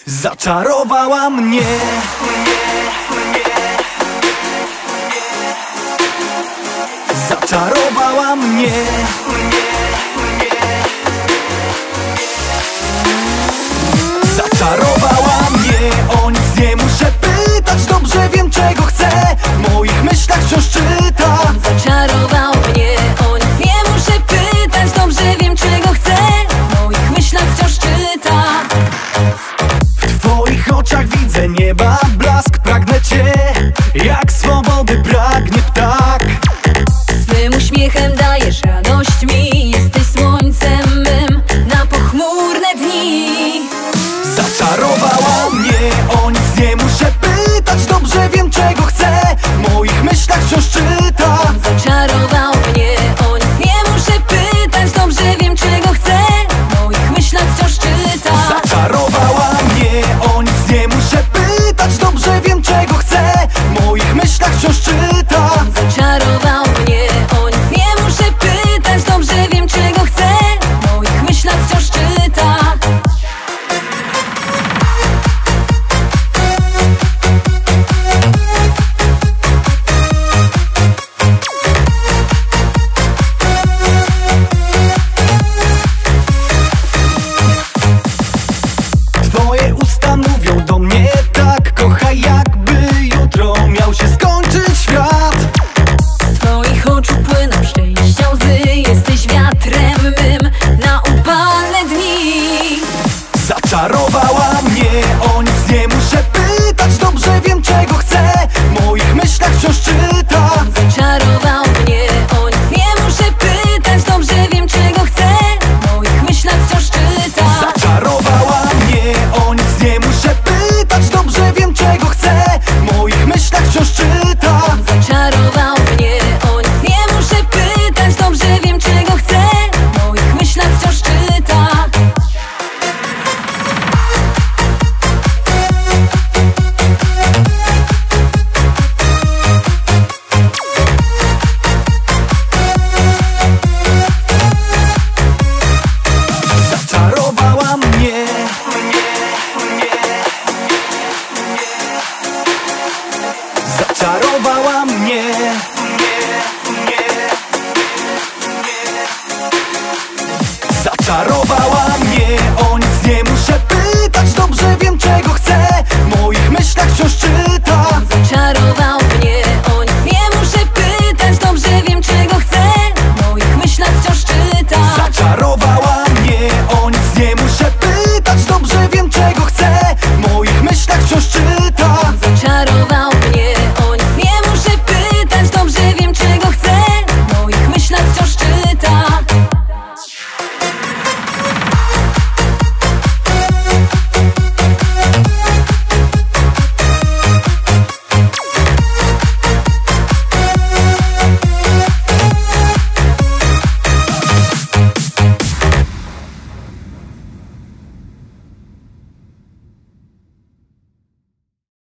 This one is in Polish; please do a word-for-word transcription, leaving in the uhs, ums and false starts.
Zaczarowała mnie. Zaczarowała mnie. Zaczarowała mnie. O nic nie muszę pytać, dobrze wiem czego chcę. W moich myślach wciąż czyta. Zaczarował mnie. O nic nie muszę pytać, dobrze wiem czego chcę. W moich myślach wciąż czyta. W twoich oczach widzę nieba blask. Pragnę cię, jak swobody pragnie ptak. Swym uśmiechem dajesz radość mi. Jesteś słońcem mym na pochmurne dni. Zaczarowała mnie. O nic nie muszę pytać, dobrze wiem czego chcę. W moich myślach wciąż czyta. Zaczarował mnie. O nic nie muszę pytać, dobrze wiem czego chcę. W moich myślach wciąż czyta. Zaczarowała mnie. O nic nie muszę pytać, dobrze wiem czego chcę. W moich myślach wciąż czyta. Zaczarował mnie. O nic nie muszę pytać, dobrze wiem czego chcę. W moich myślach wciąż czyta. Twoje usta mówią do mnie tak. Kochaj, jakby jutro miał się skończyć świat. Z twoich oczu płyną szczęścia łzy. Jesteś wiatrem mym na upalne dni. Zaczarowała mnie. O nic nie muszę pytać, dobrze wiem czego chcę. W moich myślach wciąż czyta.